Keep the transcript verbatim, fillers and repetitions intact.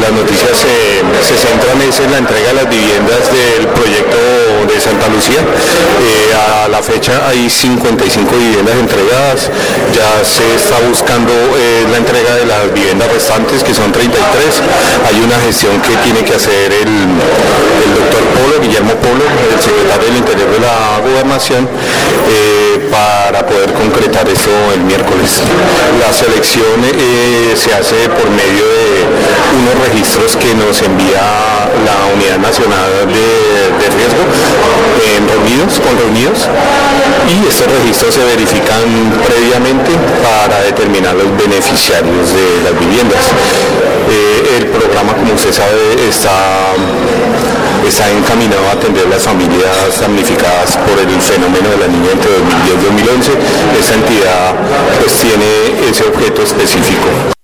las noticias eh, se centran es en la entrega de las viviendas del proyecto de Santa Lucía. Eh, a la fecha hay cincuenta y cinco viviendas entregadas, ya se está buscando eh, la entrega de las viviendas restantes, que son treinta y tres. Hay una gestión que tiene que hacer el, el doctor Polo, Guillermo Polo, el secretario del Interior de la Gobernación, eh, para poder concretar esto el miércoles. La selección eh, se hace por medio de unos registros que nos envía la Unidad Nacional de, de Riesgo en reunidos, con reunidos, y estos registros se verifican previamente para determinar los beneficiarios de las viviendas. Eh, el programa, como usted sabe, está, está encaminado a atender las familias damnificadas por el fenómeno de la niña entre dos mil diez y dos mil once. Esta entidad pues tiene ese objeto específico.